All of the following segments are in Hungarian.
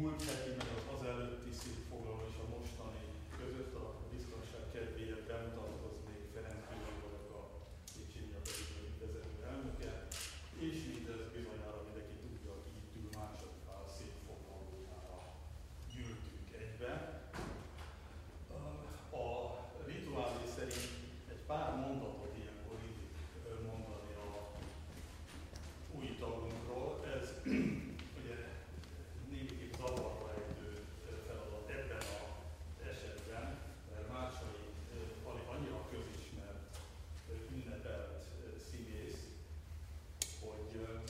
múlt heti, meg az előtti székfoglaló és a mostani között a biztonság kedvéért bemutatkoznék. Ferenc Gyula vagyok, a Széchenyi Akadémia vezető elnöke, és mindez bizonyára mindenki tudja, aki itt ül, másodfál székfoglalójára gyűltünk egybe. A rituálé szerint egy pár mondatot ilyenkor illik mondani a új tagunkról. Ez ugye némiképp zavarba ejtő feladat ebben az esetben, mert Mácsai annyira közismert, ünnepelt színész, hogy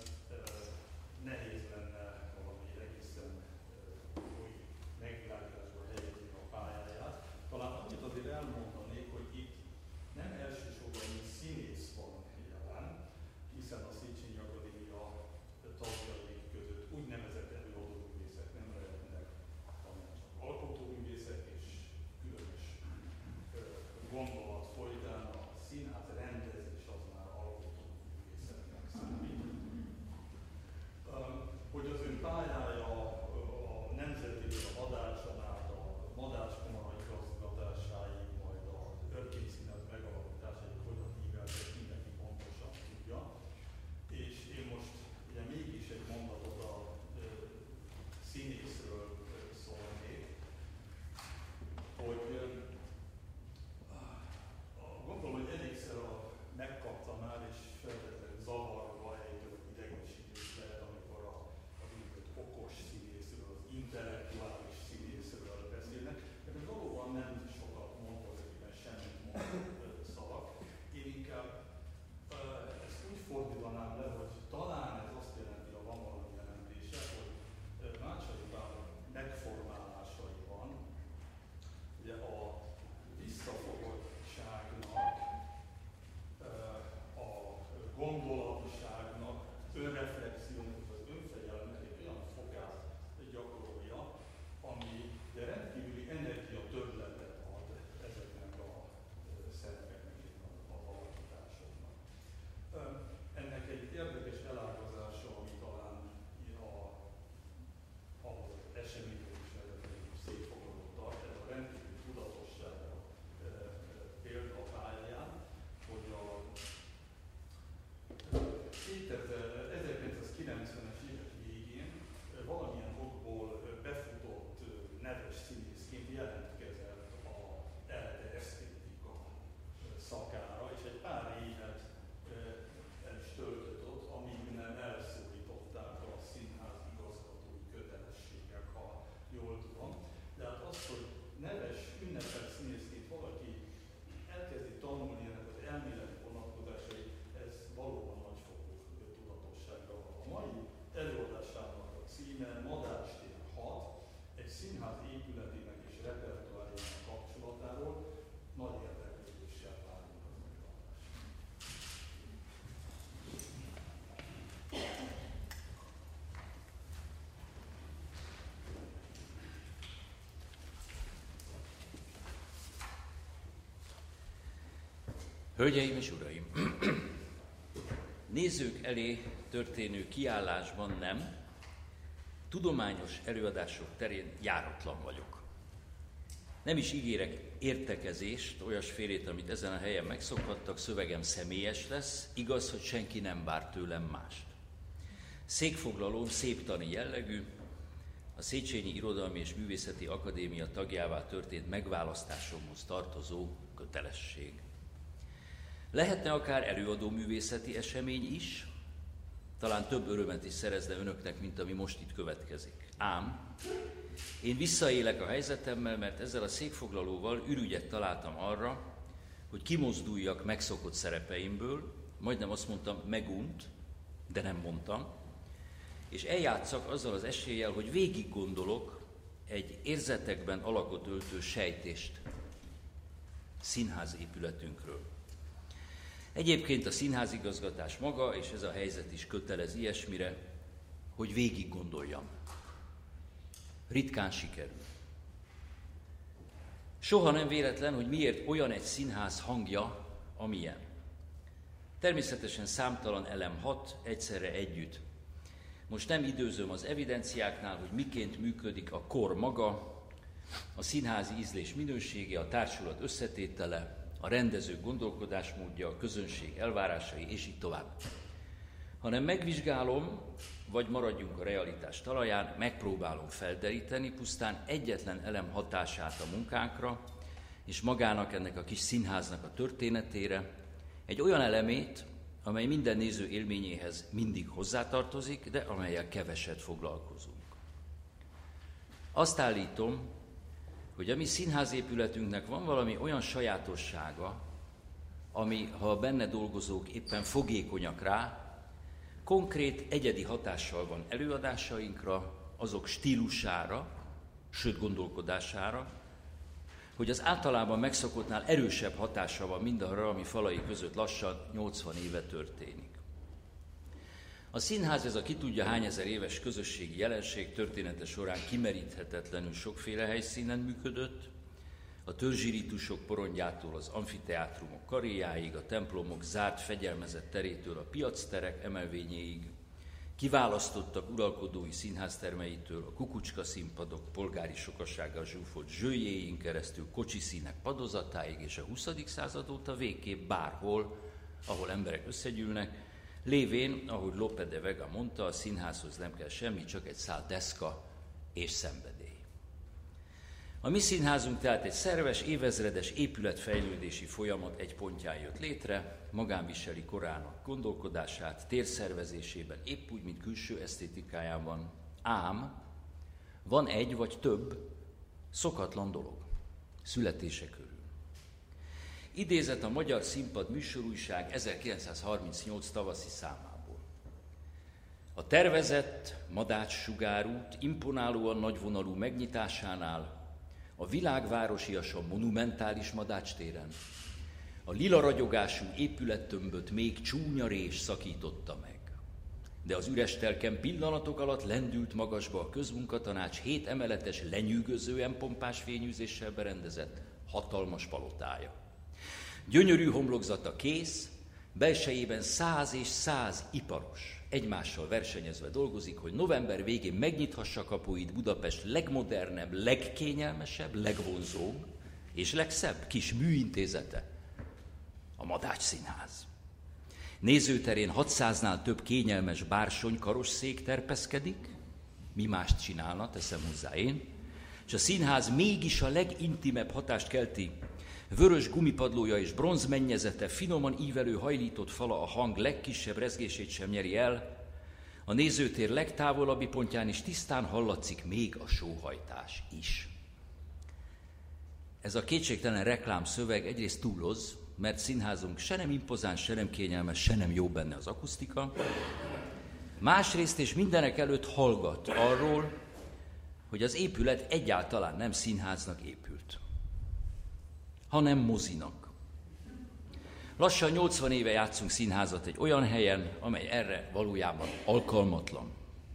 nehéz lenne valami egészen új megvilágításba helyezni a pályáját. Talán annyit azért elmondanék, hogy itt nem elsősorban színész van jelen, hiszen a Széchenyi Akadémia tagjai között úgynevezett előadóművészek nem lehetnek, hanem csak alkotóművészek, és különös gondolat folytán a színház rendezés az már alkotóművészetnek számít. Hogy az ön pályája a Nemzeti Madárcsalád, a Madárkamara igazgatásáig, majd az Örkény Színház megalapításáig hogyan íveltek, mindenki pontosan tudja. És én most ugye mégis egy mondatot a színészről szólnék, hogy gondolom, hogy elégszer megkapta már, és feltétlenül zavarba ejtő, idegesítés lehet, amikor az úgynevezett okos színészről, az intellektuális színészről beszélnek, de ez valóban nem sokat mond, ezekben semmit mond szavak. Én inkább ezt úgy fordítanám le, hogy talán ez azt jelenti, ha van valami jelentése, hogy Mácsai Pál megformálásai van, ugye a visszafogottságnak, a gondolatiságnak, önreflexiónak, az önfegyelemnek egy olyan fokát gyakorolja, ami rendkívüli energiatöbbletet ad ezeknek a szerepeknek, a alakításoknak. Ennek egy érdekes elágazása, ami talán ahhoz az eseményről is vezető székfoglalót tart, ez a rendkívül tudatosságra példa a pályáján, hogy a 1990-es évek végén valamilyen okból befutott neves színészként jelentkezett a ELTE esztétika szakára, és egy pár évet el is töltött ott, amíg nem elszólították a színház igazgatói kötelességek, ha jól tudom. De hát az, hogy neves, ünnepelt színészként valaki elkezdi tanulni ennek az elméleti vonatkozásait, ez valóban nagyfokú tudatosságra van. A mai előadásának a címe Madách tér 6, egy színház épületének és repertoárjának kapcsolatáról. Nagy érdeklődéssel várjuk az előadást. Hölgyeim és uraim! Nézők elé történő kiállásban nem, tudományos előadások terén járatlan vagyok. Nem is ígérek értekezést, olyasfélét, amit ezen a helyen megszokhattak, szövegem személyes lesz, igaz, hogy senki nem vár tőlem mást. Székfoglalóm széptani jellegű, a Széchenyi Irodalmi és Művészeti Akadémia tagjává történt megválasztásomhoz tartozó kötelesség. Lehetne akár előadó művészeti esemény is, talán több örömet is szerezne önöknek, mint ami most itt következik. Ám én visszaélek a helyzetemmel, mert ezzel a székfoglalóval ürügyet találtam arra, hogy kimozduljak megszokott szerepeimből, majdnem azt mondtam megunt, de nem mondtam, és eljátszak azzal az eséllyel, hogy végig gondolok egy érzetekben alakot öltő sejtést színházépületünkről. Egyébként a színházigazgatás maga, és ez a helyzet is kötelez ilyesmire, hogy végig gondoljam. Ritkán sikerül. Soha nem véletlen, hogy miért olyan egy színház hangja, amilyen. Természetesen számtalan elem hat egyszerre együtt. Most nem időzöm az evidenciáknál, hogy miként működik a kor maga, a színházi ízlés minősége, a társulat összetétele, a rendező gondolkodásmódja, a közönség elvárásai, és így tovább. Hanem megvizsgálom, vagy maradjunk a realitás talaján, megpróbálom felderíteni pusztán egyetlen elem hatását a munkánkra, és magának ennek a kis színháznak a történetére, egy olyan elemét, amely minden néző élményéhez mindig hozzátartozik, de amellyel keveset foglalkozunk. Azt állítom, hogy a mi színházépületünknek van valami olyan sajátossága, ami, ha a benne dolgozók éppen fogékonyak rá, konkrét, egyedi hatással van előadásainkra, azok stílusára, sőt gondolkodására, hogy az általában megszokottnál erősebb hatása van mindarra, ami falai között lassan 80 éve történik. A színház, ez a ki tudja hány ezer éves közösségi jelenség története során kimeríthetetlenül sokféle helyszínen működött, a törzsi ritusok porondjától az amfiteátrumok karéjáig, a templomok zárt, fegyelmezett terétől a piacterek emelvényéig, kiválasztottak uralkodói színháztermeitől a kukucska színpadok polgári sokasággal zsúfolt zsőjéin keresztül kocsiszínek padozatáig, és a 20. század óta végképp bárhol, ahol emberek összegyűlnek, lévén, ahogy Lope de Vega mondta, a színházhoz nem kell semmi, csak egy szál deszka és szenvedély. A mi színházunk tehát egy szerves, évezredes épületfejlődési folyamat egy pontján jött létre, magán viseli korának gondolkodását, térszervezésében épp úgy, mint külső esztétikájában, ám van egy vagy több szokatlan dolog születése körül. Idézet a Magyar Színpad műsorújság 1938 tavaszi számából. A tervezett Madács sugárút imponálóan nagyvonalú megnyitásánál a világvárosiasan monumentális Madács téren a lila ragyogású épülettömböt még csúnya rés szakította meg. De az üres telken pillanatok alatt lendült magasba a közmunkatanács 7 emeletes, lenyűgözően pompás fényűzéssel berendezett hatalmas palotája. Gyönyörű homlokzata kész, belsejében 100 és 100 iparos egymással versenyezve dolgozik, hogy november végén megnyithassa kapuit Budapest legmodernebb, legkényelmesebb, legvonzóbb és legszebb kis műintézete, a Madács Színház. Nézőterén 600-nál több kényelmes bársony karosszék terpeszkedik, mi mást csinálna, teszem hozzá én, és a színház mégis a legintimebb hatást kelti. Vörös gumipadlója és bronzmennyezete, finoman ívelő hajlított fala a hang legkisebb rezgését sem nyeri el, a nézőtér legtávolabbi pontján is tisztán hallatszik még a sóhajtás is. Ez a kétségtelen reklámszöveg egyrészt túloz, mert színházunk se nem impozáns, se nem kényelmes, se nem jó benne az akusztika. Másrészt és mindenek előtt hallgat arról, hogy az épület egyáltalán nem színháznak épült, hanem mozinak. Lassan 80 éve játszunk színházat egy olyan helyen, amely erre valójában alkalmatlan.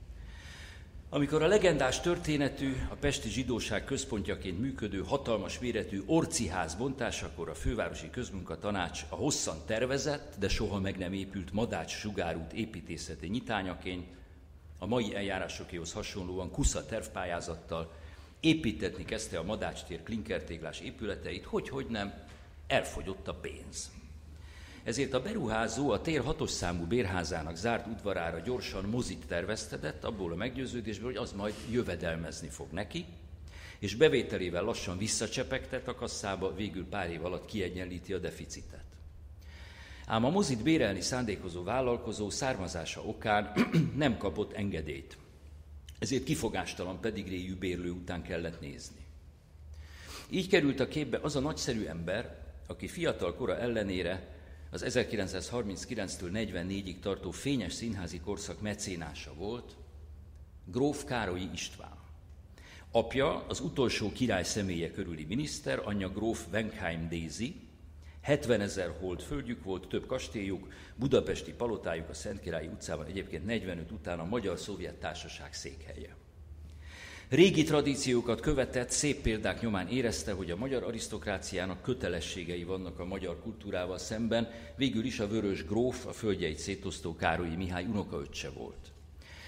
Amikor a legendás történetű, a pesti zsidóság központjaként működő hatalmas méretű Orciház bontásakor a fővárosi közmunkatanács a hosszan tervezett, de soha meg nem épült Madács sugárút építészeti nyitányaként, a mai eljárásokéhoz hasonlóan kusza tervpályázattal építetni kezdte a Madács tér klinkertéglás épületeit, hogy nem, elfogyott a pénz. Ezért a beruházó a tér 6-os számú bérházának zárt udvarára gyorsan mozit terveztetett, abból a meggyőződésből, hogy az majd jövedelmezni fog neki, és bevételével lassan visszacsepegtet a kasszába, végül pár év alatt kiegyenlíti a deficitet. Ám a mozit bérelni szándékozó vállalkozó származása okán nem kapott engedélyt, ezért kifogástalan pedigréjű bérlő után kellett nézni. Így került a képbe az a nagyszerű ember, aki fiatal kora ellenére az 1939-től 44-ig tartó fényes színházi korszak mecénása volt, gróf Károlyi István. Apja az utolsó király személye körüli miniszter, anyja gróf Wenkheim Daisy, 70 000 hold földjük volt, több kastélyuk, budapesti palotájuk a Szentkirályi utcában, egyébként 45 után a Magyar-Szovjet Társaság székhelye. Régi tradíciókat követett, szép példák nyomán érezte, hogy a magyar arisztokráciának kötelességei vannak a magyar kultúrával szemben, végül is a vörös gróf, a földjeit szétosztó Károlyi Mihály unokaöccse volt.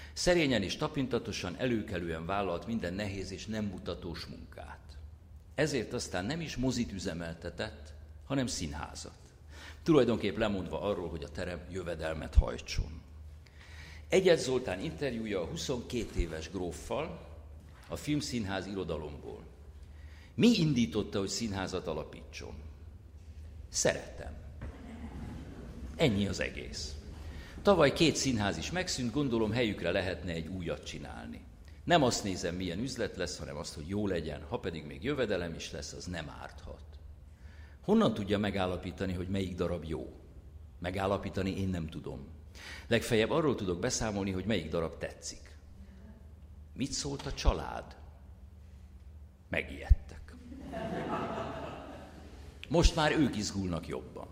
Szerényen és tapintatosan, előkelően vállalt minden nehéz és nem mutatós munkát. Ezért aztán nem is mozit üzemeltetett, hanem színházat. Tulajdonképp lemondva arról, hogy a terem jövedelmet hajtson. Egyed Zoltán interjúja a 22 éves gróffal a Filmszínház irodalomból. Mi indította, hogy színházat alapítson? Szeretem. Ennyi az egész. Tavaly 2 színház is megszűnt, gondolom helyükre lehetne egy újat csinálni. Nem azt nézem, milyen üzlet lesz, hanem azt, hogy jó legyen, ha pedig még jövedelem is lesz, az nem árthat. Honnan tudja megállapítani, hogy melyik darab jó? Megállapítani én nem tudom. Legfeljebb arról tudok beszámolni, hogy melyik darab tetszik. Mit szólt a család? Megijedtek. Most már ők izgulnak jobban.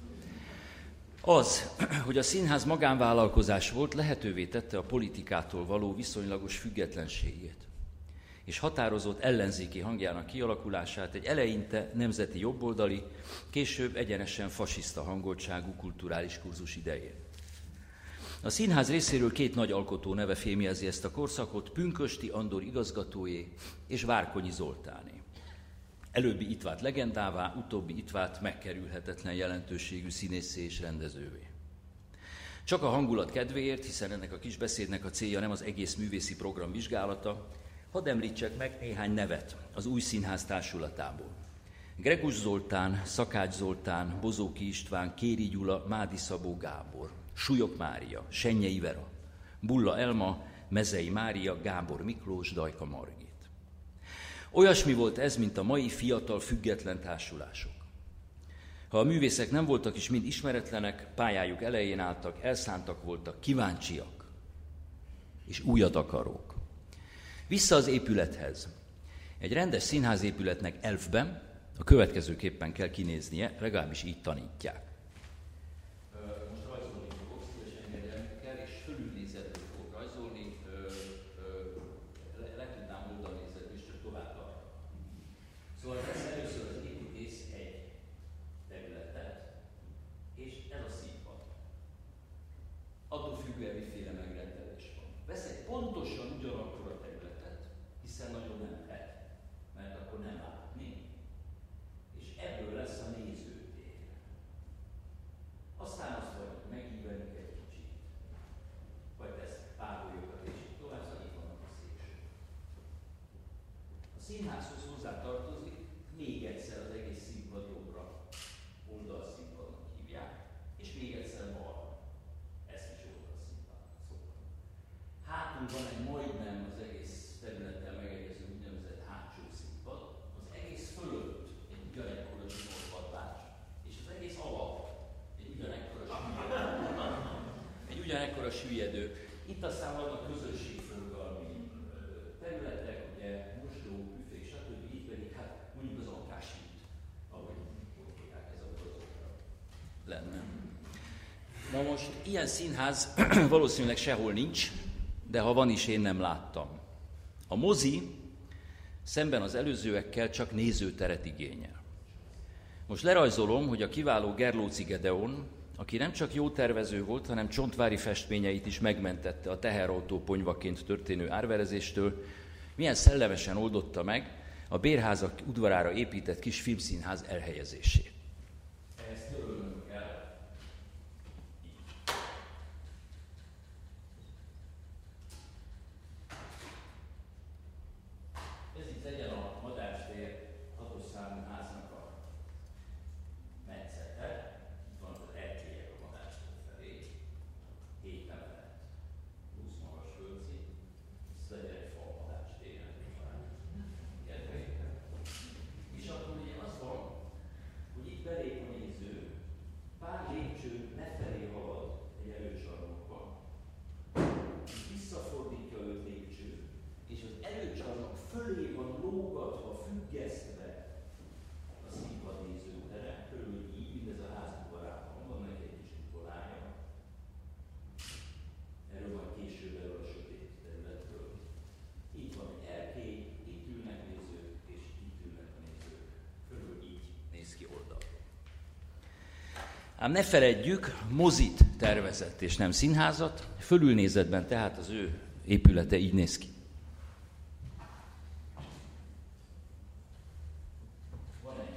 Az, hogy a színház magánvállalkozás volt, lehetővé tette a politikától való viszonylagos függetlenségét, és határozott ellenzéki hangjának kialakulását egy eleinte nemzeti jobboldali, később egyenesen fasiszta hangoltságú kulturális kurzus idején. A színház részéről 2 nagy alkotó neve fémjelzi ezt a korszakot, Pünkösdi Andor igazgatóé és Várkonyi Zoltáné. Előbbi itt vált legendává, utóbbi itt vált megkerülhetetlen jelentőségű színésszé és rendezővé. Csak a hangulat kedvéért, hiszen ennek a kis beszédnek a célja nem az egész művészi program vizsgálata, hadd említsek meg néhány nevet az új színház társulatából. Gregus Zoltán, Szakács Zoltán, Bozóki István, Kéri Gyula, Mádi Szabó Gábor, Súlyog Mária, Sennyei Vera, Bulla Elma, Mezei Mária, Gábor Miklós, Dajka Margit. Olyasmi volt ez, mint a mai fiatal független társulások. Ha a művészek nem voltak is mind ismeretlenek, pályájuk elején álltak, elszántak voltak, kíváncsiak és újat akarók. Vissza az épülethez. Egy rendes színházépületnek elfben a következőképpen kell kinéznie, legalábbis így tanítják. Most rajzolni fogok, szíves engedelmükkel, és fölülnézetből fogok rajzolni, le tudnám oldalnézetből, és csak tovább tart. Szóval ez először az építész egy területet, és ez a színpad. Attól függően miféle megrendelés van. Vesz egy pontosan ugyanakkor a területet, hiszen nagyon nem lehet, mert akkor nem látni, és ebből lesz a nézőtér. Aztán azt vagy megívelünk egy kicsit, vagy tesznek páholyokat, és így tovább, szóval itt vannak a szélsők. A színházhoz hozzá tartozik még egyszer az egész színpad jobbra, oldalszínpadnak hívják, és még egyszer balra. Ezt is oldalszínpadnak szoktak. Hátul van egy majdnem az egész területen megegyező úgynevezett hátsó színpad, az egész fölött egy ugyanekkora zsinórpadlás, és az egész alatt egy ugyanekkora süllyedő. Itt aztán vannak közösségforgalmi területek, ugye mosdó, büfé, stb. Itt pedig hát mondjuk az Ankásít, ahogy mondják, ez a azokra lenne. Na most ilyen színház valószínűleg sehol nincs, de ha van is, én nem láttam. A mozi szemben az előzőekkel csak nézőteret igényel. Most lerajzolom, hogy a kiváló Gerlóci Gedeon, aki nem csak jó tervező volt, hanem csontvári festményeit is megmentette a teherautó ponyvaként történő árverezéstől, milyen szellemesen oldotta meg a bérházak udvarára épített kis filmszínház elhelyezését. Ehhez törölnünk kell. Ez itt legyen a Madácstér 6-os számú háznak a metszete. Itt van az erkélyek a Madácstér felé. 7 emelet, 20 magas földszint. Ez legyen egy fal Madácstéren. És akkor ugye az van, hogy itt belép a néző, pár lépcső lefelé halad egy előcsarnokba, visszafordítja 5 lépcső, és az előcsarnok fölé van lógatva, függesztve a színpad nézőtere, körül így, mindez a ház udvarában, van neki egy kis udvarája. Erről van később erről a sötét területről. Itt van egy erkély, itt ülnek nézők, és itt ülnek a nézők. Körül így néz ki oldalról. Ám ne feledjük, mozit tervezett és nem színházat, fölülnézetben tehát az ő épülete így néz ki. Van egy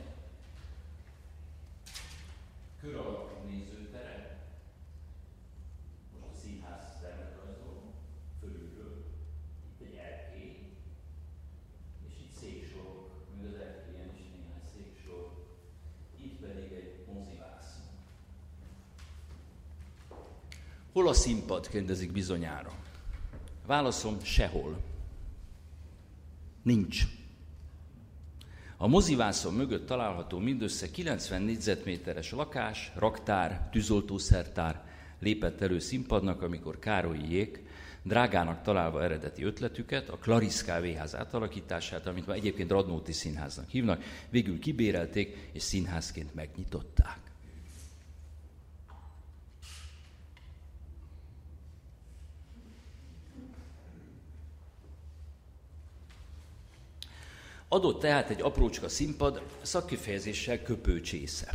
kör alakú nézőtere, most a színház termetrajzolom, fölülről, itt egy erkély, és itt széksorok, még az erkélyen is néhány széksor, itt pedig egy mozivászon. Hol a színpad, kérdezik bizonyára. Válaszom, sehol. Nincs. A mozivászon mögött található mindössze 90 négyzetméteres lakás, raktár, tűzoltószertár lépett elő színpadnak, amikor Károlyiék, drágának találva eredeti ötletüket, a Clarice kávéház átalakítását, amit már egyébként Radnóti Színháznak hívnak, végül kibérelték és színházként megnyitották. Adott tehát egy aprócska színpad, szakkifejezéssel köpőcsésze.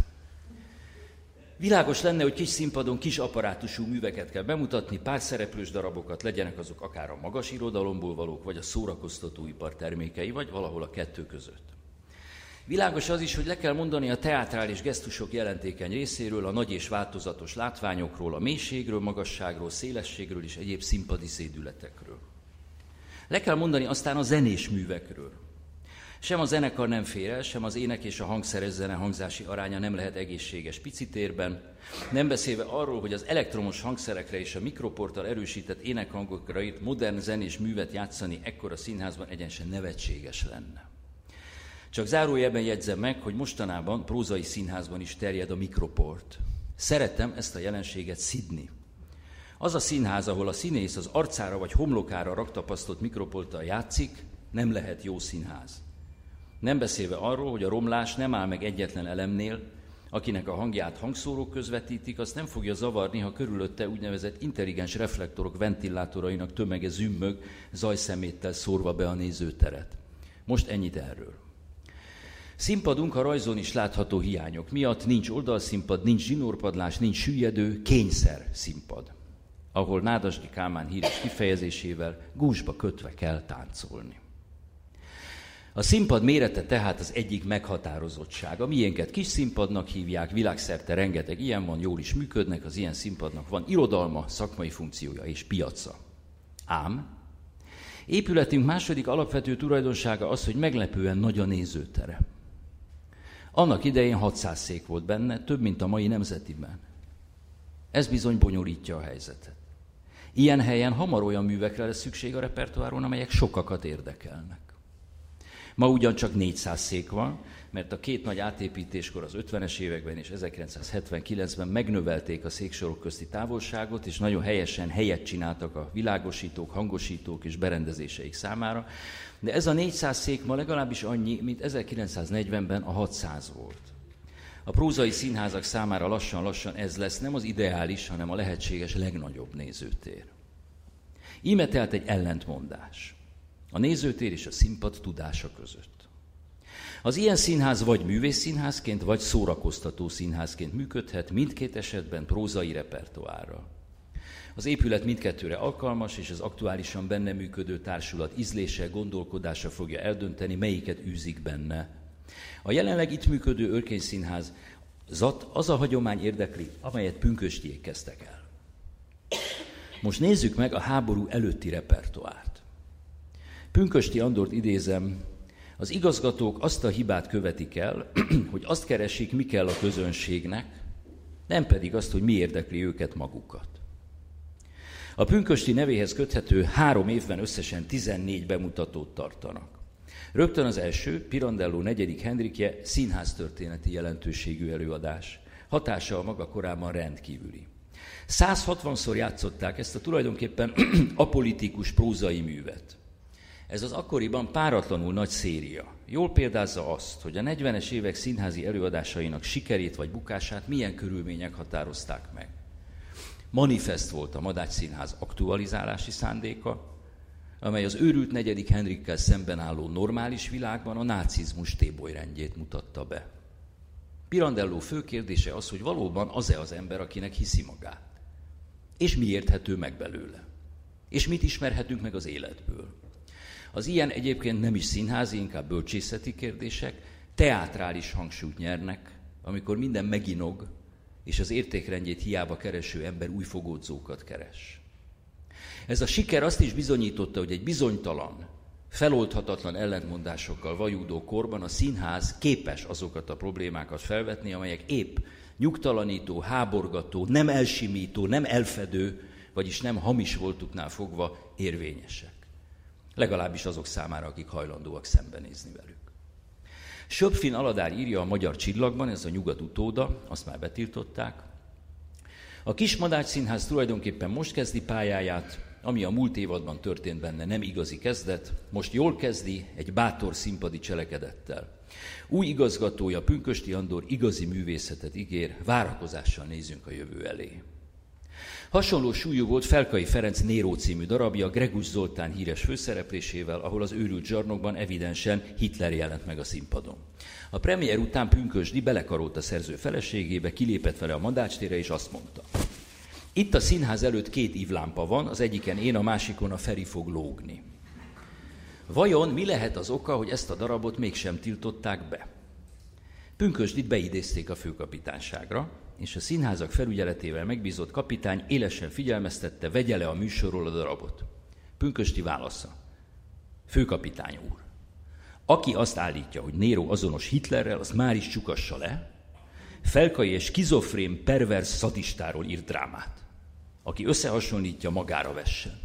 Világos lenne, hogy kis színpadon kis apparátusú műveket kell bemutatni, pár szereplős darabokat, legyenek azok akár a magas irodalomból valók, vagy a szórakoztatóipar termékei, vagy valahol a kettő között. Világos az is, hogy le kell mondani a teátrális gesztusok jelentékeny részéről, a nagy és változatos látványokról, a mélységről, magasságról, szélességről és egyéb színpadi szédületekről. Le kell mondani aztán a zenés művekről. Sem a zenekar nem fér el, sem az ének és a hangszeres zene hangzási aránya nem lehet egészséges picitérben, nem beszélve arról, hogy az elektromos hangszerekre és a mikroporttal erősített énekhangokra írt modern zenés művet játszani ekkora színházban egyenesen nevetséges lenne. Csak zárójelben jegyzem meg, hogy mostanában prózai színházban is terjed a mikroport. Szeretem ezt a jelenséget szidni. Az a színház, ahol a színész az arcára vagy homlokára raktapasztott mikroporttal játszik, nem lehet jó színház. Nem beszélve arról, hogy a romlás nem áll meg egyetlen elemnél, akinek a hangját hangszórók közvetítik, azt nem fogja zavarni, ha körülötte úgynevezett intelligens reflektorok ventilátorainak tömege zümmög, zajszeméttel szórva be a nézőteret. Most ennyit erről. Színpadunk a rajzon is látható hiányok miatt nincs oldalszínpad, nincs zsinórpadlás, nincs süllyedő, kényszer színpad, ahol Nádasdy Kálmán híres kifejezésével gúzsba kötve kell táncolni. A színpad mérete tehát az egyik meghatározottság. A miénket kis színpadnak hívják, világszerte rengeteg ilyen van, jól is működnek, az ilyen színpadnak van irodalma, szakmai funkciója és piaca. Ám épületünk második alapvető tulajdonsága az, hogy meglepően nagy a nézőtere. Annak idején 600 szék volt benne, több, mint a mai Nemzetiben. Ez bizony bonyolítja a helyzetet. Ilyen helyen hamar olyan művekre lesz szükség a repertoáron, amelyek sokakat érdekelnek. Ma ugyancsak 400 szék van, mert a két nagy átépítéskor az 50-es években és 1979-ben megnövelték a széksorok közti távolságot, és nagyon helyesen helyet csináltak a világosítók, hangosítók és berendezéseik számára, de ez a 400 szék ma legalábbis annyi, mint 1940-ben a 600 volt. A prózai színházak számára lassan-lassan ez lesz nem az ideális, hanem a lehetséges legnagyobb nézőtér. Íme tehát egy ellentmondás. A nézőtér és a színpad tudása között. Az ilyen színház vagy művészszínházként, vagy szórakoztató színházként működhet, mindkét esetben prózai repertoárral. Az épület mindkettőre alkalmas, és az aktuálisan benne működő társulat ízlése, gondolkodása fogja eldönteni, melyiket űzik benne. A jelenleg itt működő Örkény-színházat az a hagyomány érdekli, amelyet pünkösdiék kezdtek el. Most nézzük meg a háború előtti repertoárt. Pünkösdi Andort idézem, az igazgatók azt a hibát követik el, hogy azt keresik, mi kell a közönségnek, nem pedig azt, hogy mi érdekli őket magukat. A Pünkösdi nevéhez köthető 3 évben összesen 14 bemutatót tartanak. Rögtön az első, Pirandello 4. Henrikje színháztörténeti jelentőségű előadás. Hatása a maga korában rendkívüli. 160-szor játszották ezt a tulajdonképpen apolitikus prózai művet. Ez az akkoriban páratlanul nagy széria. Jól példázza azt, hogy a 40-es évek színházi előadásainak sikerét vagy bukását milyen körülmények határozták meg. Manifest volt a Madács Színház aktualizálási szándéka, amely az őrült 4. Henrikkel szemben álló normális világban a nácizmus tébolyrendjét mutatta be. Pirandello fő kérdése az, hogy valóban az-e az ember, akinek hiszi magát. És mi érthető meg belőle. És mit ismerhetünk meg az életből? Az ilyen egyébként nem is színházi, inkább bölcsészeti kérdések, teátrális hangsúlyt nyernek, amikor minden meginog, és az értékrendjét hiába kereső ember új fogódzókat keres. Ez a siker azt is bizonyította, hogy egy bizonytalan, feloldhatatlan ellentmondásokkal vajúdó korban a színház képes azokat a problémákat felvetni, amelyek épp nyugtalanító, háborgató, nem elsimító, nem elfedő, vagyis nem hamis voltuknál fogva érvényesek. Legalábbis azok számára, akik hajlandóak szembenézni velük. Söpfin Aladár írja a Magyar Csillagban, ez a Nyugat utóda, azt már betiltották. A Kismadács Színház tulajdonképpen most kezdi pályáját, ami a múlt évadban történt benne nem igazi kezdet, most jól kezdi egy bátor színpadi cselekedettel. Új igazgatója, Pünkösdi Andor igazi művészetet ígér, várakozással nézünk a jövő elé. Hasonló súlyú volt Felkai Ferenc Néró című darabja Gregusz Zoltán híres főszereplésével, ahol az őrült zsarnokban evidensen Hitler jelent meg a színpadon. A premier után Pünkösdi belekarolt a szerző feleségébe, kilépett vele a Madács térre és azt mondta: itt a színház előtt 2 ívlámpa van, az egyiken én, a másikon a Feri fog lógni. Vajon mi lehet az oka, hogy ezt a darabot mégsem tiltották be? Pünkösdit beidézték a főkapitányságra, és a színházak felügyeletével megbízott kapitány élesen figyelmeztette, vegye le a műsorról a darabot. Pünkösdi válasza: főkapitány úr, aki azt állítja, hogy Néró azonos Hitlerrel, azt már is csukassa le. Felkai és skizofrén pervers szadistáról írt drámát. Aki összehasonlítja, magára vessen.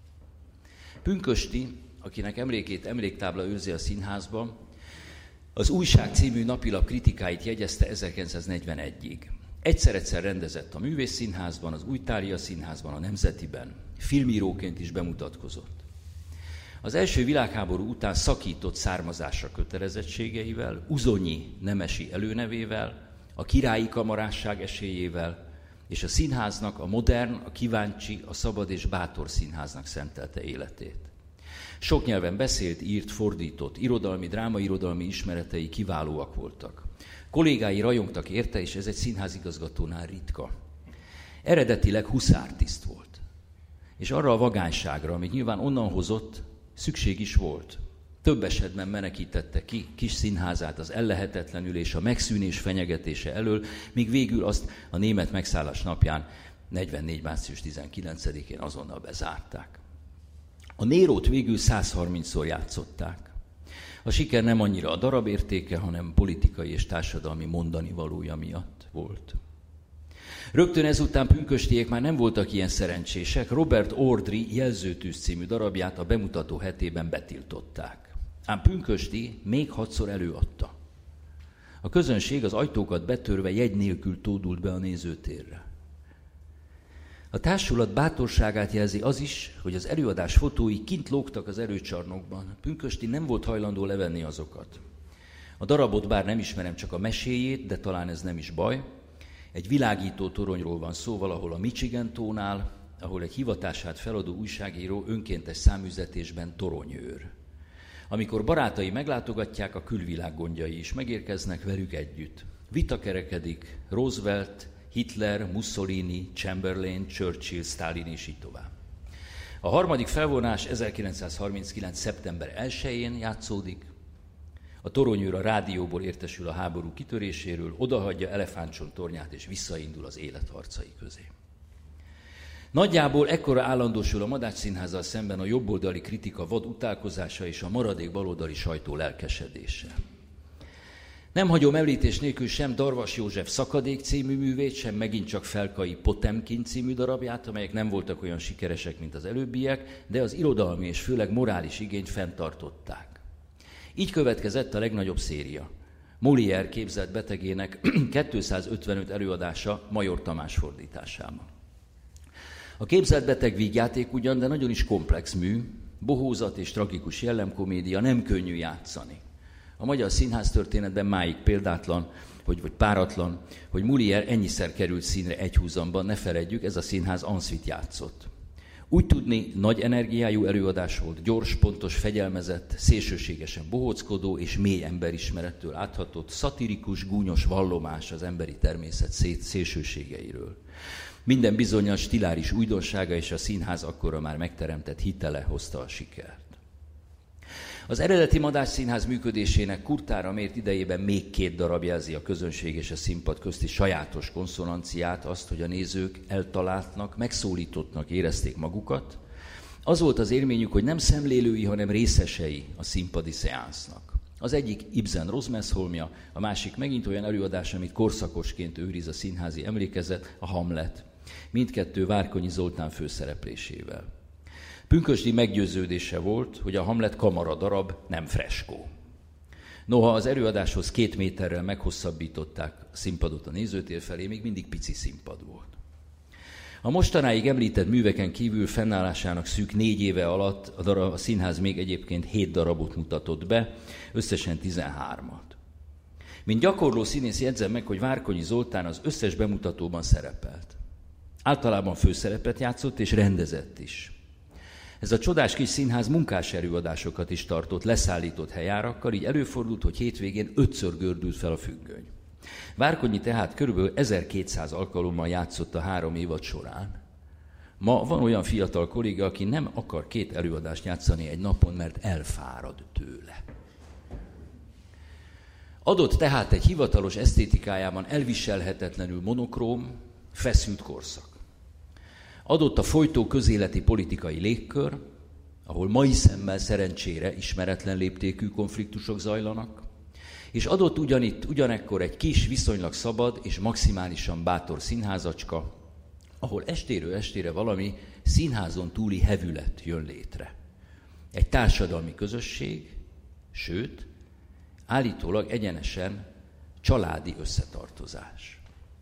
Pünkösdi, akinek emlékét emléktábla őrzi a színházban, az Újság című napilap kritikáit jegyezte 1941-ig. Egyszer-egyszer rendezett a Művészszínházban, az Újtália Színházban, a Nemzetiben. Filmíróként is bemutatkozott. Az első világháború után szakított származásra kötelezettségeivel, uzonyi nemesi előnevével, a királyi kamarásság esélyével, és a színháznak, a modern, a kíváncsi, a szabad és bátor színháznak szentelte életét. Sok nyelven beszélt, írt, fordított, irodalmi, drámairodalmi ismeretei kiválóak voltak. Kollégái rajongtak érte, és ez egy színházigazgatónál ritka. Eredetileg huszártiszt volt. És arra a vagányságra, amit nyilván onnan hozott, szükség is volt. Több esetben menekítette ki kis színházát az ellehetetlenül és a megszűnés fenyegetése elől, míg végül azt a német megszállás napján, 44. március 19-én azonnal bezárták. A Nérót végül 130-szor játszották. A siker nem annyira a darab értéke, hanem politikai és társadalmi mondani valója miatt volt. Rögtön ezután Pünkösdiék már nem voltak ilyen szerencsések, Robert Ordry Jelzőtűz című darabját a bemutató hetében betiltották. Ám Pünkösdi még 6-szor előadta. A közönség az ajtókat betörve jegy nélkül tódult be a nézőtérre. A társulat bátorságát jelzi az is, hogy az előadás fotói kint lógtak az erőcsarnokban. Pünkösdi nem volt hajlandó levenni azokat. A darabot bár nem ismerem, csak a meséjét, de talán ez nem is baj. Egy világító toronyról van szó valahol a Michigan tónál, ahol egy hivatását feladó újságíró önkéntes száműzetésben toronyőr. Amikor barátai meglátogatják, a külvilág gondjai is megérkeznek velük együtt. Vita kerekedik Roosevelt, Hitler, Mussolini, Chamberlain, Churchill, Stalin és így tovább. A harmadik felvonás 1939. szeptember 1-én játszódik. A toronyőr a rádióból értesül a háború kitöréséről, odahagyja Elefántcsont tornyát és visszaindul az életharcai közé. Nagyjából ekkora állandósul a Madács Színházzal szemben a jobboldali kritika vad utálkozása és a maradék baloldali sajtó lelkesedése. Nem hagyom említés nélkül sem Darvas József Szakadék című művét, sem megint csak Felkai Potemkin című darabját, amelyek nem voltak olyan sikeresek, mint az előbbiek, de az irodalmi és főleg morális igényt fenntartották. Így következett a legnagyobb széria. Molière képzelt betegének 255 előadása Major Tamás fordításában. A képzelt beteg vígjáték ugyan, de nagyon is komplex mű, bohózat és tragikus jellemkomédia, nem könnyű játszani. A magyar színháztörténetben máig példátlan, vagy páratlan, hogy Molière ennyiszer került színre egyhuzamban, ne feledjük, ez a színház ensuite játszott. Úgy tudni, nagy energiájú előadás volt, gyors, pontos, fegyelmezett, szélsőségesen bohóckodó és mély emberismerettől áthatott, szatirikus, gúnyos vallomás az emberi természet szélsőségeiről. Minden bizonnyal stiláris újdonsága és a színház akkora már megteremtett hitele hozta a sikert. Az eredeti Madách Színház működésének kurtára mért idejében még 2 darab jelzi a közönség és a színpad közti sajátos konszonanciát, azt, hogy a nézők eltaláltnak, megszólítottnak érezték magukat. Az volt az élményük, hogy nem szemlélői, hanem részesei a színpadi szeánsznak. Az egyik Ibsen Rozmeszholmja, a másik megint olyan előadás, amit korszakosként őriz a színházi emlékezet, a Hamlet. Mindkettő Várkonyi Zoltán főszereplésével. Pünkösdi meggyőződése volt, hogy a Hamlet kamara darab, nem freskó. Noha az előadáshoz 2 méterrel meghosszabbították a színpadot a nézőtér felé, még mindig pici színpad volt. A mostanáig említett műveken kívül fennállásának szűk 4 éve alatt a színház még egyébként 7 darabot mutatott be, összesen 13-at. Mint gyakorló színész jegyzem meg, hogy Várkonyi Zoltán az összes bemutatóban szerepelt. Általában főszerepet játszott és rendezett is. Ez a csodás kis színház munkás előadásokat is tartott, leszállított helyárakkal, így előfordult, hogy hétvégén 5-ször gördült fel a függöny. Várkonyi tehát körülbelül 1200 alkalommal játszott a 3 évad során. Ma van olyan fiatal kolléga, aki nem akar 2 előadást játszani egy napon, mert elfárad tőle. Adott tehát egy hivatalos esztétikájában elviselhetetlenül monokróm, feszült korszak. Adott a folytó közéleti politikai légkör, ahol mai szemmel szerencsére ismeretlen léptékű konfliktusok zajlanak, és adott ugyanekkor egy kis, viszonylag szabad és maximálisan bátor színházacska, ahol estéről estére valami színházon túli hevület jön létre. Egy társadalmi közösség, sőt, állítólag egyenesen családi összetartozás.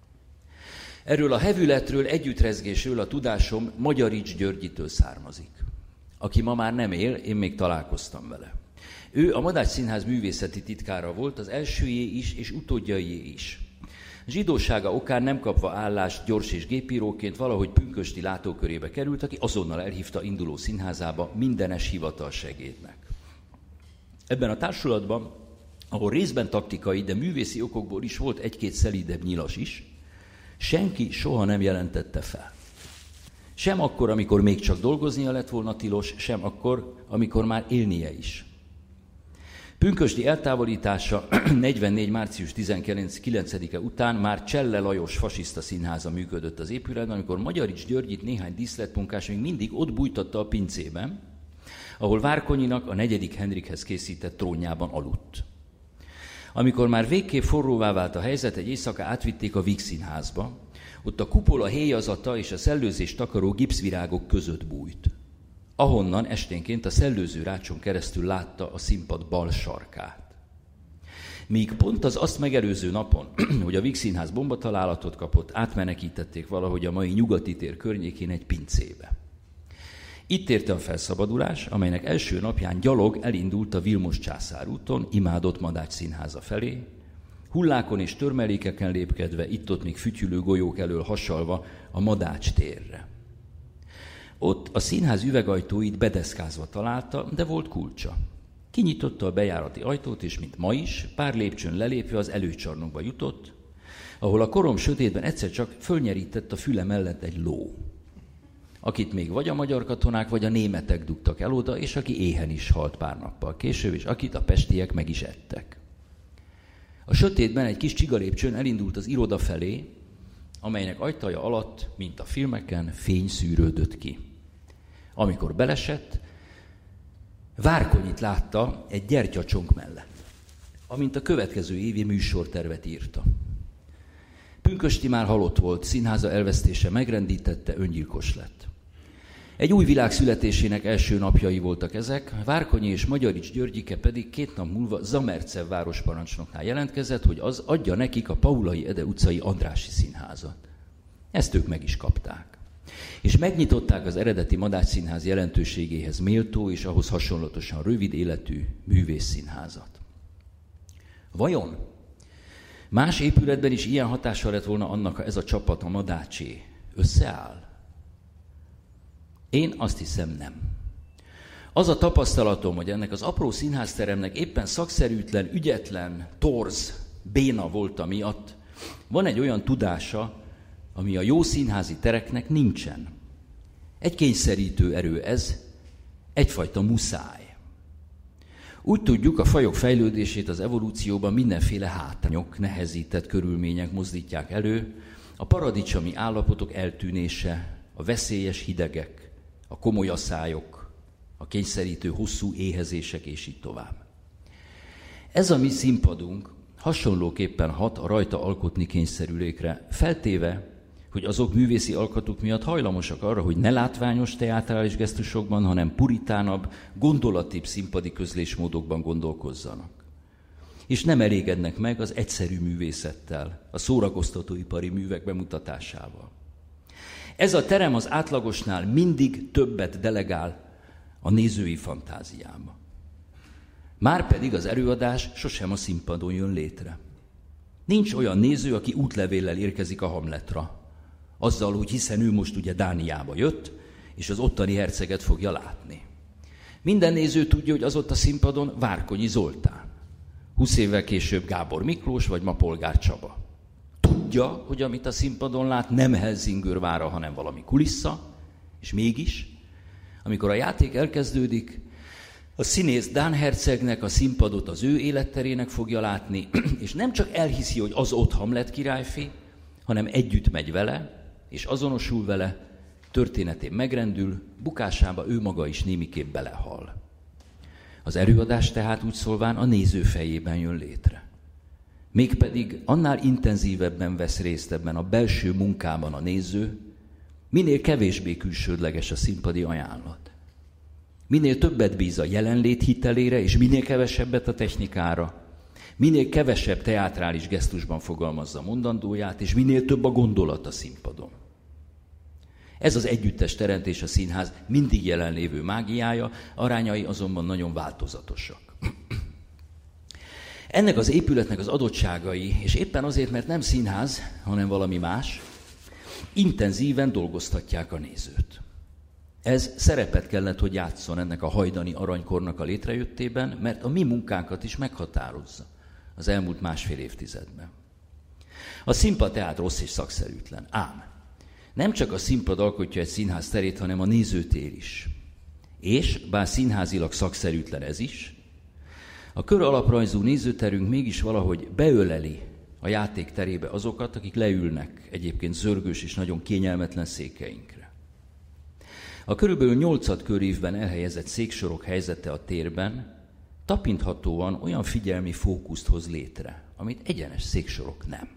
Erről a hevületről, együttrezgésről a tudásom Magyarics Györgyitől származik, aki ma már nem él, én még találkoztam vele. Ő a Madách Színház művészeti titkára volt, az elsőjé is és utódjaié is. Zsidósága okán nem kapva állást gyors és gépíróként valahogy pünkösdi látókörébe került, aki azonnal elhívta induló színházába mindenes hivatalsegédnek. Ebben a társulatban, ahol részben taktikai, de művészi okokból is volt 1-2 szelídebb nyilas is, senki soha nem jelentette fel. Sem akkor, amikor még csak dolgoznia lett volna tilos, sem akkor, amikor már élnie is. Pünkösdi eltávolítása 44. március 19-e után már Cselle Lajos fasiszta színháza működött az épületben, amikor Magyarics Györgyit néhány díszletmunkás még mindig ott bújtatta a pincében, ahol Várkonyinak a 4. Henrikhez készített trónjában aludt. Amikor már végképp forróvá vált a helyzet, egy éjszaka átvitték a Víg Színházba, ott a kupola héjazata és a szellőzést takaró gipszvirágok között bújt. Ahonnan esténként a szellőző rácson keresztül látta a színpad bal sarkát. Míg pont az azt megelőző napon, hogy a Víg Színház bombatalálatot kapott, átmenekítették valahogy a mai Nyugati tér környékén egy pincébe. Itt érte a felszabadulás, amelynek első napján gyalog elindult a Vilmos Császár úton, imádott Madách Színháza felé, hullákon és törmelékeken lépkedve, itt-ott még fütyülő golyók elől hasalva a Madács térre. Ott a színház üvegajtóit bedeszkázva találta, de volt kulcsa. Kinyitotta a bejárati ajtót, és mint ma is, pár lépcsőn lelépve az előcsarnokba jutott, ahol a korom sötétben egyszer csak fölnyerített a füle mellett egy ló, akit még vagy a magyar katonák, vagy a németek dugtak el oda, és aki éhen is halt pár nappal később, és akit a pestiek meg is ettek. A sötétben egy kis csigalépcsőn elindult az iroda felé, amelynek ajtaja alatt, mint a filmeken, fény szűrődött ki. Amikor belesett, Várkonyit látta egy gyertyacsonk mellett, amint a következő évi műsortervet írta. Pünkösdi már halott volt, színháza elvesztése megrendítette, öngyilkos lett. Egy új világ születésének első napjai voltak ezek, Várkonyi és Magyarics Györgyike pedig 2 nap múlva Zamercev városparancsnoknál jelentkezett, hogy az adja nekik a Paulay Ede utcai Andrássy Színházat. Ezt ők meg is kapták. És megnyitották az eredeti Madách Színház jelentőségéhez méltó és ahhoz hasonlatosan rövid életű művészszínházat. Vajon más épületben is ilyen hatással lett volna annak, ha ez a csapat, a Madácsé összeáll? Én azt hiszem, nem. Az a tapasztalatom, hogy ennek az apró színházteremnek éppen szakszerűtlen, ügyetlen, torz, béna volt miatt, van egy olyan tudása, ami a jó színházi tereknek nincsen. Egy kényszerítő erő ez, egyfajta muszáj. Úgy tudjuk, a fajok fejlődését az evolúcióban mindenféle hátrányok, nehezített körülmények mozdítják elő, a paradicsomi állapotok eltűnése, a veszélyes hidegek, a komoly aszályok, a kényszerítő hosszú éhezések, és így tovább. Ez a mi színpadunk hasonlóképpen hat a rajta alkotni kényszerülékre, feltéve, hogy azok művészi alkatuk miatt hajlamosak arra, hogy ne látványos teátrális gesztusokban, hanem puritánabb, gondolatibb színpadi közlésmódokban gondolkozzanak. És nem elégednek meg az egyszerű művészettel, a szórakoztatóipari művek bemutatásával. Ez a terem az átlagosnál mindig többet delegál a nézői fantáziába. Márpedig az előadás sosem a színpadon jön létre. Nincs olyan néző, aki útlevéllel érkezik a Hamletra, azzal, hogy hiszen ő most ugye Dániába jött, és az ottani herceget fogja látni. Minden néző tudja, hogy az ott a színpadon Várkonyi Zoltán, 20 évvel később Gábor Miklós, vagy ma Polgár Csaba. Tudja, hogy amit a színpadon lát, nem Helsingör vára, hanem valami kulissza, és mégis, amikor a játék elkezdődik, a színész Dán hercegnek a színpadot az ő életterének fogja látni, és nem csak elhiszi, hogy az ott Hamlet királyfi, hanem együtt megy vele, és azonosul vele, történetén megrendül, bukásába ő maga is némiképp belehal. Az előadás tehát úgy szólván a néző fejében jön létre. Mégpedig annál intenzívebben vesz részt ebben a belső munkában a néző, minél kevésbé külsődleges a színpadi ajánlat. Minél többet bíz a jelenlét hitelére, és minél kevesebbet a technikára, minél kevesebb teátrális gesztusban fogalmazza mondandóját, és minél több a gondolat a színpadon. Ez az együttes teremtés a színház mindig jelenlévő mágiája, arányai azonban nagyon változatosak. Ennek az épületnek az adottságai, és éppen azért, mert nem színház, hanem valami más, intenzíven dolgoztatják a nézőt. Ez szerepet kellett, hogy játsszon ennek a hajdani aranykornak a létrejöttében, mert a mi munkánkat is meghatározza az elmúlt másfél évtizedben. A színpad tehát rossz és szakszerűtlen, ám nem csak a színpad alkotja egy színház terét, hanem a nézőtér is. És, bár színházilag szakszerűtlen ez is, a kör alaprajzú nézőterünk mégis valahogy beöleli a játék terébe azokat, akik leülnek egyébként zörgős és nagyon kényelmetlen székeinkre. A körülbelül 8 körívben elhelyezett széksorok helyzete a térben tapinthatóan olyan figyelmi fókuszt hoz létre, amit egyenes széksorok nem.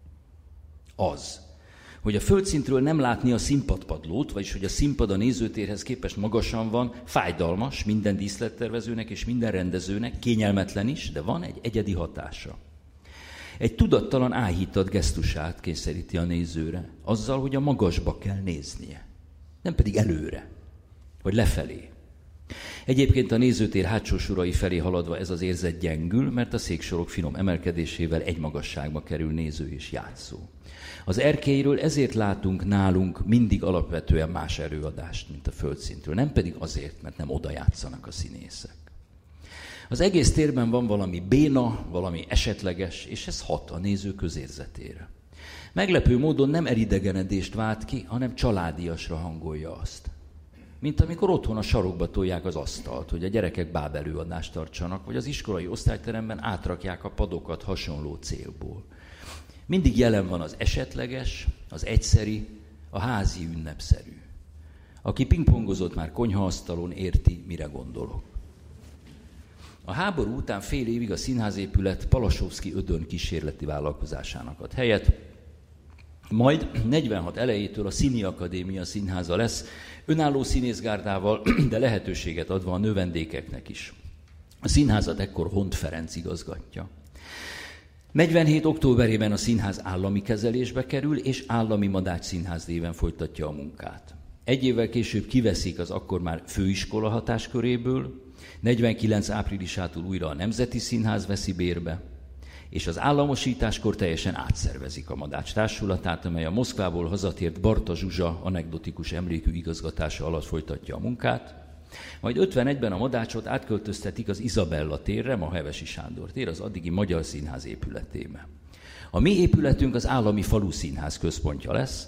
Az, hogy a földszintről nem látni a színpadpadlót, vagyis hogy a színpad a nézőtérhez képest magasan van, fájdalmas minden díszlettervezőnek és minden rendezőnek, kényelmetlen is, de van egy egyedi hatása. Egy tudattalan áhított gesztusát kényszeríti a nézőre, azzal, hogy a magasba kell néznie, nem pedig előre, vagy lefelé. Egyébként a nézőtér hátsó sorai felé haladva ez az érzet gyengül, mert a széksorok finom emelkedésével egy magasságba kerül néző és játszó. Az erkélyről ezért látunk nálunk mindig alapvetően más előadást, mint a földszintről, nem pedig azért, mert nem oda játszanak a színészek. Az egész térben van valami béna, valami esetleges, és ez hat a néző közérzetére. Meglepő módon nem elidegenedést vált ki, hanem családiasra hangolja azt. Mint amikor otthon a sarokba tolják az asztalt, hogy a gyerekek bábelőadást tartsanak, vagy az iskolai osztályteremben átrakják a padokat hasonló célból. Mindig jelen van az esetleges, az egyszeri, a házi ünnepszerű. Aki pingpongozott már konyhaasztalon, érti, mire gondolok. A háború után fél évig a színházépület Palasovszky Ödön kísérleti vállalkozásának ad helyet, majd 46 elejétől a Színi Akadémia színháza lesz, önálló színészgárdával, de lehetőséget adva a növendékeknek is. A színházat ekkor Hont Ferenc igazgatja. 47. októberében a színház állami kezelésbe kerül, és állami Madács Színház néven folytatja a munkát. Egy évvel később kiveszik az akkor már főiskola hatásköréből, 49. áprilisától újra a Nemzeti Színház veszi bérbe, és az államosításkor teljesen átszervezik a Madács Társulatát, amely a Moszkvából hazatért Barta Zsuzsa anekdotikus emlékű igazgatása alatt folytatja a munkát. Majd 51-ben a Madácsot átköltöztetik az Izabella térre, ma Hevesi Sándor tér, az addigi Magyar Színház épületébe. A mi épületünk az állami faluszínház központja lesz,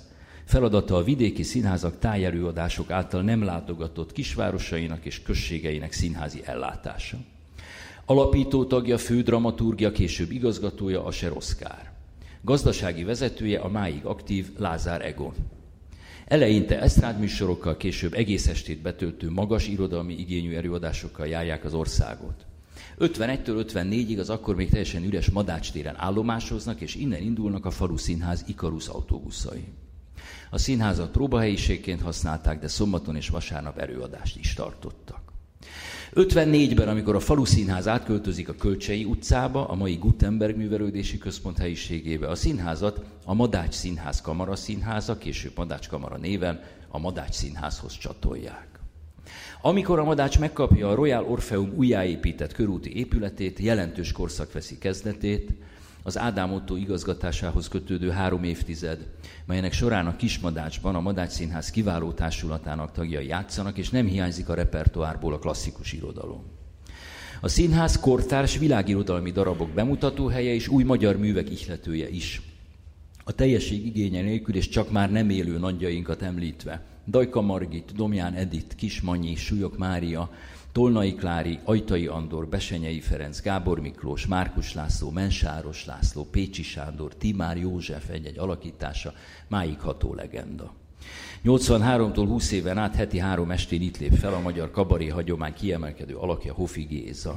Feladata a vidéki színházak tájelőadások által nem látogatott kisvárosainak és községeinek színházi ellátása. Alapító tagja, fő dramaturgia, később igazgatója Aser Oszkár. Gazdasági vezetője a máig aktív Lázár Egon. Eleinte esztrádműsorokkal, később egész estét betöltő magas irodalmi igényű előadásokkal járják az országot. 51-től 54-ig az akkor még teljesen üres Madács téren állomásoznak, és innen indulnak a falu színház Ikarusz autóbuszai. A színházat próbahelyiségként használták, de szombaton és vasárnap előadást is tartottak. 54-ben, amikor a falu színház átköltözik a Kölcsei utcába, a mai Gutenberg művelődési központ helyiségébe, a színházat a Madács Színház Kamaraszínháza, később Madács Kamara néven a Madács Színházhoz csatolják. Amikor a Madács megkapja a Royal Orpheum újjáépített körúti épületét, jelentős korszak veszi kezdetét, az Ádám Ottó igazgatásához kötődő 3 évtized, melynek során a Kismadácsban a Madács Színház kiváló társulatának tagjai játszanak, és nem hiányzik a repertoárból a klasszikus irodalom. A színház kortárs világirodalmi darabok bemutatóhelye és új magyar művek ihletője is. A teljesség igénye nélkül és csak már nem élő nagyjainkat említve, Dajka Margit, Domján Edith, Kismanyi, Súlyog Mária, Tolnai Klári, Ajtai Andor, Besenyei Ferenc, Gábor Miklós, Márkus László, Mensáros László, Pécsi Sándor, Timár József egy alakítása, máig ható legenda. 83-tól 20 éven át heti 3 estén itt lép fel a magyar kabaré hagyomány kiemelkedő alakja, Hofi Géza.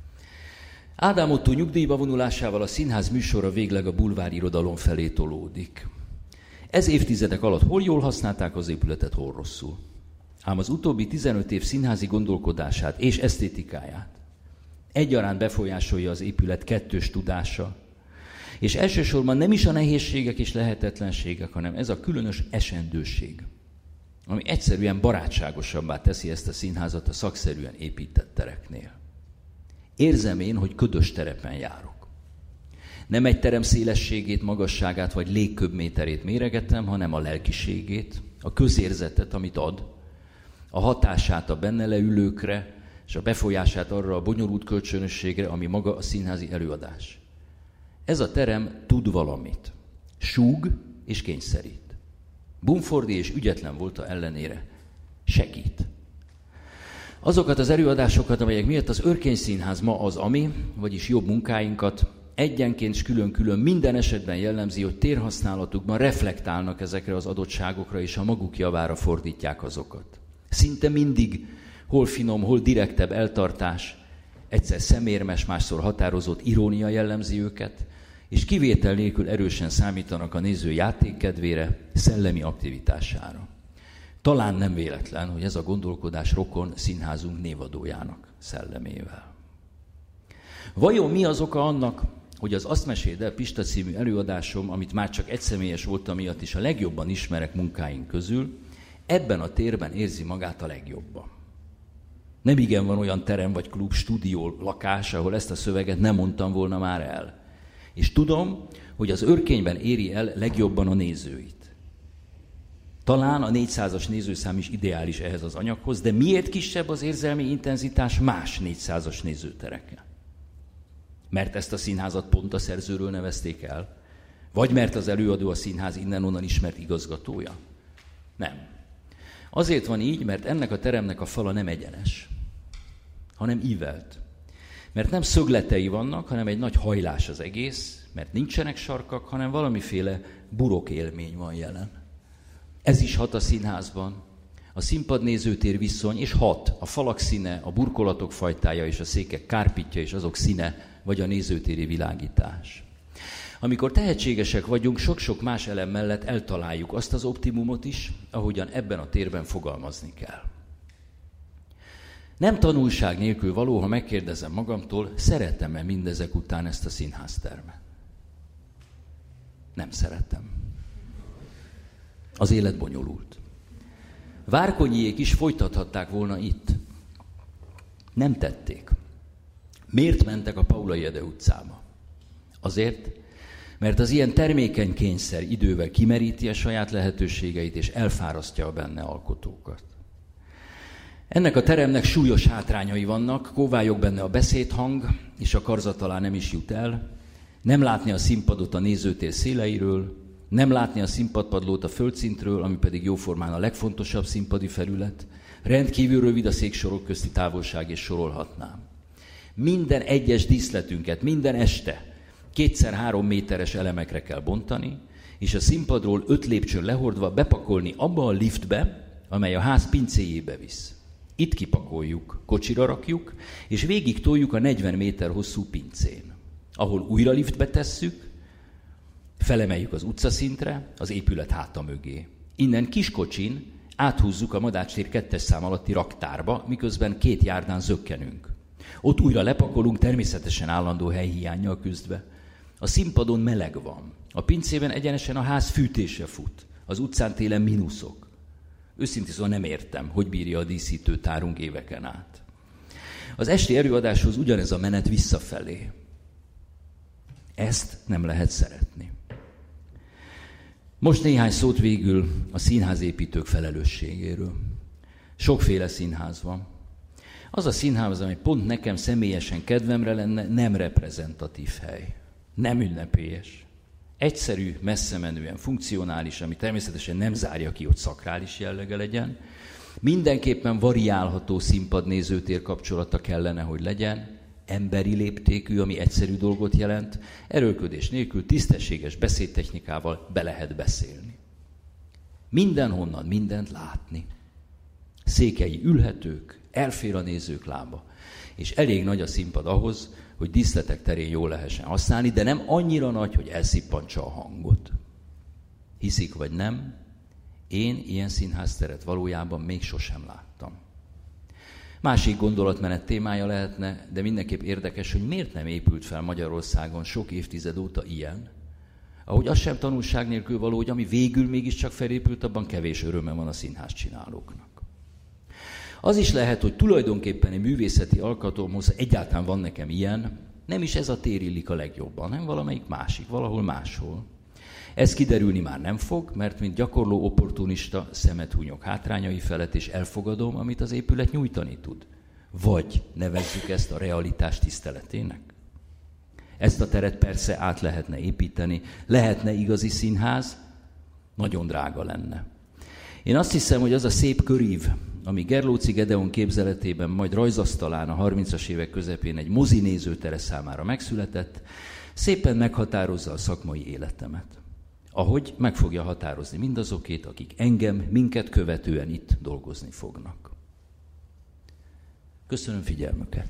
Ádám Ottó nyugdíjba vonulásával a színház műsora végleg a bulvárirodalom felé tolódik. Ez évtizedek alatt hol jól használták az épületet, hol rosszul. Ám az utóbbi 15 év színházi gondolkodását és esztétikáját egyaránt befolyásolja az épület kettős tudása, és elsősorban nem is a nehézségek és lehetetlenségek, hanem ez a különös esendőség, ami egyszerűen barátságosabbá teszi ezt a színházat a szakszerűen épített tereknél. Érzem én, hogy ködös terepen járok. Nem egy terem szélességét, magasságát vagy légköbméterét méregetem, hanem a lelkiségét, a közérzetet, amit ad, a hatását a benne leülőkre, és a befolyását arra a bonyolult kölcsönösségre, ami maga a színházi előadás. Ez a terem tud valamit. Súg és kényszerít. Bumfordi és ügyetlen volta ellenére segít. Azokat az előadásokat, amelyek miatt az Örkény Színház ma az ami, vagyis jobb munkáinkat, egyenként és külön-külön minden esetben jellemzi, hogy térhasználatukban reflektálnak ezekre az adottságokra, és a maguk javára fordítják azokat. Szinte mindig hol finom, hol direktebb eltartás, egyszer szemérmes, másszor határozott irónia jellemzi őket, és kivétel nélkül erősen számítanak a néző játékkedvére, szellemi aktivitására. Talán nem véletlen, hogy ez a gondolkodás rokon színházunk névadójának szellemével. Vajon mi az oka annak, hogy az Azt meséld el Pista című előadásom, amit már csak egyszemélyes voltam miatt is a legjobban ismerek munkáink közül, ebben a térben érzi magát a legjobban. Nem igen van olyan terem vagy klub, stúdió, lakás, ahol ezt a szöveget nem mondtam volna már el. És tudom, hogy az Örkényben éri el legjobban a nézőit. Talán a 400-as nézőszám is ideális ehhez az anyaghoz, de miért kisebb az érzelmi intenzitás más 400-as nézőtereken? Mert ezt a színházat pont a szerzőről nevezték el? Vagy mert az előadó a színház innen-onnan ismert igazgatója? Nem. Azért van így, mert ennek a teremnek a fala nem egyenes, hanem ívelt. Mert nem szögletei vannak, hanem egy nagy hajlás az egész, mert nincsenek sarkak, hanem valamiféle burok élmény van jelen. Ez is hat a színházban. A színpad-nézőtér viszony, és hat a falak színe, a burkolatok fajtája és a székek kárpitja és azok színe, vagy a nézőtéri világítás. Amikor tehetségesek vagyunk, sok-sok más elem mellett eltaláljuk azt az optimumot is, ahogyan ebben a térben fogalmazni kell. Nem tanulság nélkül való, ha megkérdezem magamtól, szeretem-e mindezek után ezt a színháztermet? Nem szeretem. Az élet bonyolult. Várkonyiék is folytathatták volna itt. Nem tették. Miért mentek a Paulay Ede utcába? Azért, mert az ilyen termékeny kényszer idővel kimeríti a saját lehetőségeit és elfárasztja a benne alkotókat. Ennek a teremnek súlyos hátrányai vannak, kóvályog benne a beszédhang, és a karzat alá nem is jut el, nem látni a színpadot a nézőtér széleiről, Nem látni a színpadpadlót a földszintről, ami pedig jóformán a legfontosabb színpadi felület. Rendkívül rövid a széksorok közti távolság, és sorolhatnám. Minden egyes díszletünket minden este 2x3 méteres elemekre kell bontani, és a színpadról 5 lépcsőn lehordva bepakolni abba a liftbe, amely a ház pincéjébe visz. Itt kipakoljuk, kocsira rakjuk, és végig toljuk a 40 méter hosszú pincén. Ahol újra liftbe tesszük, felemeljük az utcaszintre, az épület háta mögé. Innen kiskocsin áthúzzuk a Madács tér 2-es szám alatti raktárba, miközben 2 járdán zökkenünk. Ott újra lepakolunk, természetesen állandó helyhiánnyal küzdve. A színpadon meleg van. A pincében egyenesen a ház fűtése fut. Az utcán télen mínuszok. Őszintén szóval nem értem, hogy bírja a díszítőtárunk éveken át. Az esti előadáshoz ugyanez a menet visszafelé. Ezt nem lehet szeretni. Most néhány szót végül a színházépítők felelősségéről. Sokféle színház van. Az a színház, ami pont nekem személyesen kedvemre lenne, nem reprezentatív hely. Nem ünnepélyes. Egyszerű, messzemenően funkcionális, ami természetesen nem zárja ki, hogy szakrális jellege legyen. Mindenképpen variálható színpad-nézőtér kapcsolata kellene, hogy legyen. Emberi léptékű, ami egyszerű dolgot jelent. Erőlködés nélkül, tisztességes beszédtechnikával be lehet beszélni. Mindenhonnan mindent látni. Székei ülhetők, elfér a nézők lába. És elég nagy a színpad ahhoz, hogy díszletek terén jól lehessen használni, de nem annyira nagy, hogy elszippantsa a hangot. Hiszik vagy nem, én ilyen színházteret valójában még sosem láttam. Másik gondolatmenet témája lehetne, de mindenképp érdekes, hogy miért nem épült fel Magyarországon sok évtized óta ilyen, ahogy az sem tanulság nélkül való, hogy ami végül mégiscsak felépült, abban kevés öröme van a színház csinálóknak. Az is lehet, hogy tulajdonképpen egy művészeti alkatomhoz egyáltalán van nekem ilyen, nem is ez a tér illik a legjobban, hanem valamelyik másik, valahol máshol. Ez kiderülni már nem fog, mert mint gyakorló opportunista szemet hunyok hátrányai felett, és elfogadom, amit az épület nyújtani tud. Vagy nevezzük ezt a realitás tiszteletének. Ezt a teret persze át lehetne építeni, lehetne igazi színház, nagyon drága lenne. Én azt hiszem, hogy az a szép körív, ami Gerlóczy Gedeon képzeletében, majd rajzasztalán a 30-as évek közepén egy mozi nézőtere számára megszületett, szépen meghatározza a szakmai életemet. Ahogy meg fogja határozni mindazokét, akik minket követően itt dolgozni fognak. Köszönöm figyelmüket!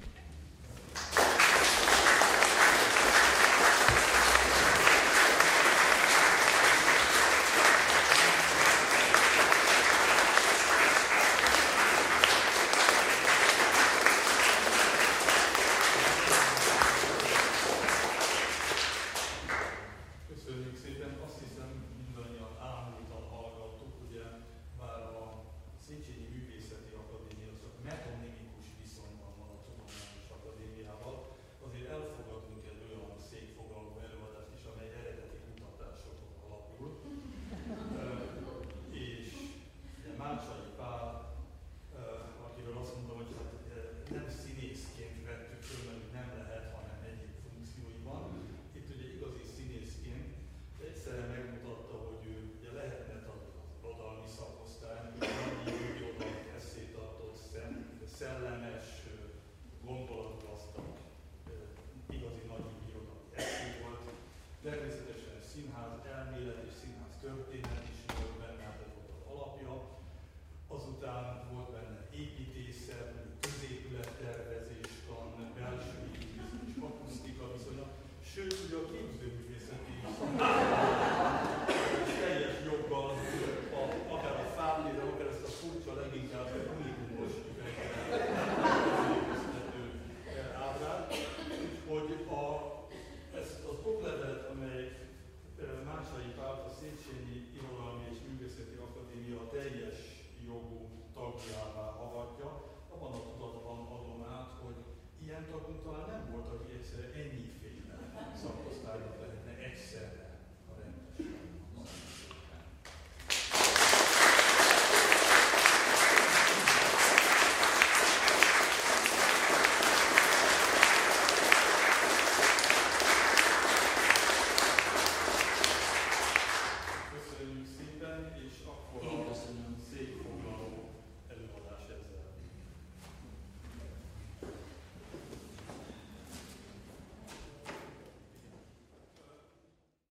Sőt, ugye a